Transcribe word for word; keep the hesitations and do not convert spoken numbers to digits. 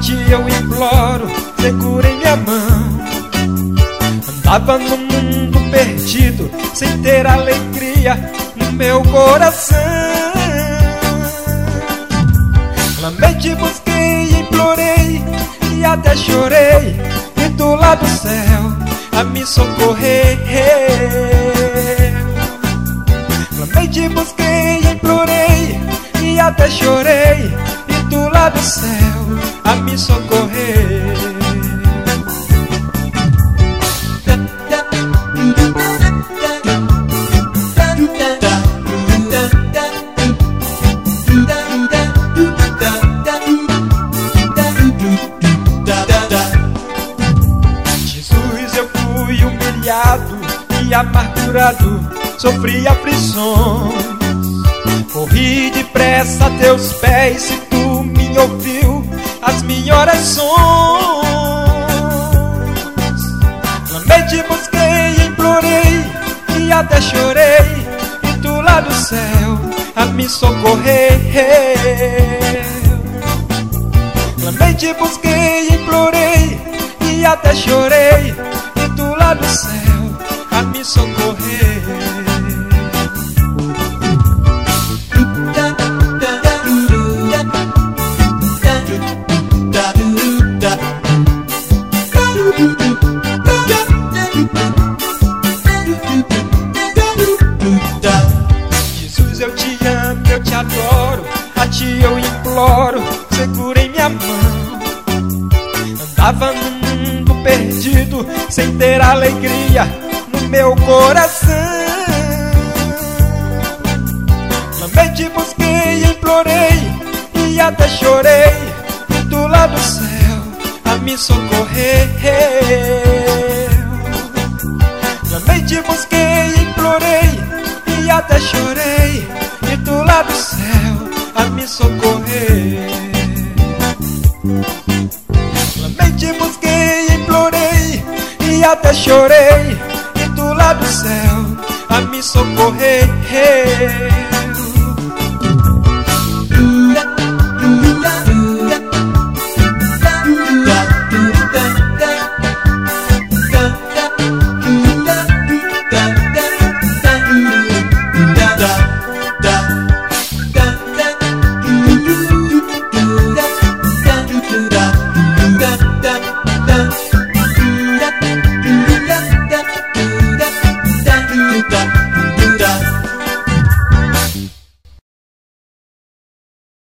ti eu imploro, segura em minha mão. Andava no mundo perdido, sem ter alegria no meu coração. Clamei, te busquei, implorei e até chorei, e do lado do céu a me socorrer. Clamei, te busquei, implorei e até chorei, e do lado do céu a me socorrer. Jesus, eu fui humilhado e amargurado, sofri aflições. Corri depressa a teus pés e tu me ouviu as minhas orações. Clamei, te busquei, implorei e até chorei, e tu lá do céu a me socorrer. Clamei, te busquei, implorei e até chorei, e tu lá do céu a me socorrer. Jesus, eu te amo, eu te adoro, a ti eu imploro, segura em minha mão. Andava no mundo perdido, sem ter alegria no meu coração. Clamei, te busquei, implorei e até chorei, e do lado do céu a me socorrer. Clamei, te busquei, implorei e até chorei, e do lado do céu a me socorrer. Clamei, te busquei, implorei e até chorei, e do lado do céu